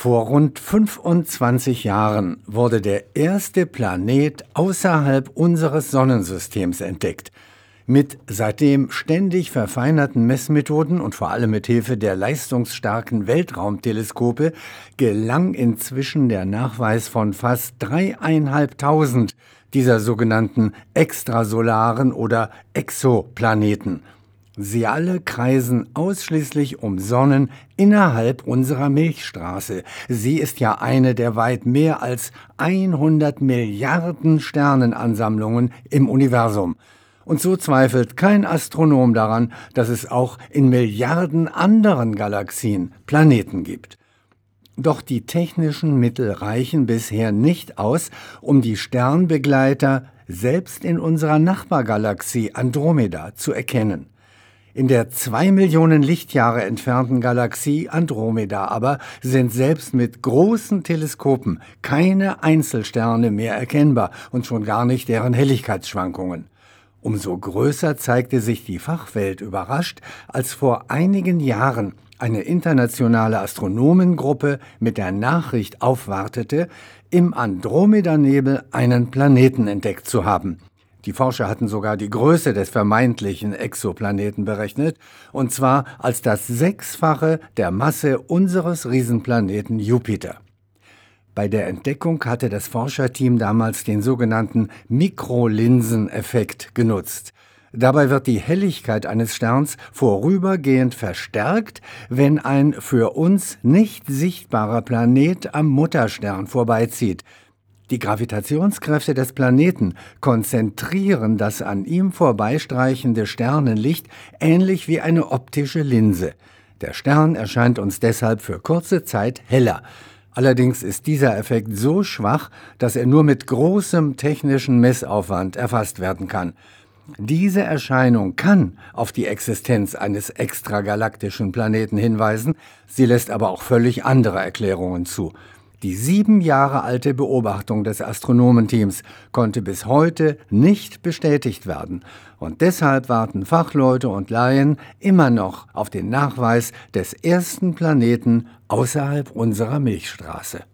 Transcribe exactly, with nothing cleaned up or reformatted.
Vor rund fünfundzwanzig Jahren wurde der erste Planet außerhalb unseres Sonnensystems entdeckt. Mit seitdem ständig verfeinerten Messmethoden und vor allem mit Hilfe der leistungsstarken Weltraumteleskope gelang inzwischen der Nachweis von fast dreieinhalbtausend dieser sogenannten extrasolaren oder Exoplaneten. Sie alle kreisen ausschließlich um Sonnen innerhalb unserer Milchstraße. Sie ist ja eine der weit mehr als hundert Milliarden Sternenansammlungen im Universum. Und so zweifelt kein Astronom daran, dass es auch in Milliarden anderen Galaxien Planeten gibt. Doch die technischen Mittel reichen bisher nicht aus, um die Sternbegleiter selbst in unserer Nachbargalaxie Andromeda zu erkennen. In der zwei Millionen Lichtjahre entfernten Galaxie Andromeda aber sind selbst mit großen Teleskopen keine Einzelsterne mehr erkennbar und schon gar nicht deren Helligkeitsschwankungen. Umso größer zeigte sich die Fachwelt überrascht, als vor einigen Jahren eine internationale Astronomengruppe mit der Nachricht aufwartete, im Andromeda-Nebel einen Planeten entdeckt zu haben. Die Forscher hatten sogar die Größe des vermeintlichen Exoplaneten berechnet, und zwar als das Sechsfache der Masse unseres Riesenplaneten Jupiter. Bei der Entdeckung hatte das Forscherteam damals den sogenannten Mikrolinseneffekt genutzt. Dabei wird die Helligkeit eines Sterns vorübergehend verstärkt, wenn ein für uns nicht sichtbarer Planet am Mutterstern vorbeizieht. Die Gravitationskräfte des Planeten konzentrieren das an ihm vorbeistreichende Sternenlicht ähnlich wie eine optische Linse. Der Stern erscheint uns deshalb für kurze Zeit heller. Allerdings ist dieser Effekt so schwach, dass er nur mit großem technischen Messaufwand erfasst werden kann. Diese Erscheinung kann auf die Existenz eines extragalaktischen Planeten hinweisen, sie lässt aber auch völlig andere Erklärungen zu. Die sieben Jahre alte Beobachtung des Astronomenteams konnte bis heute nicht bestätigt werden. Und deshalb warten Fachleute und Laien immer noch auf den Nachweis des ersten Planeten außerhalb unserer Milchstraße.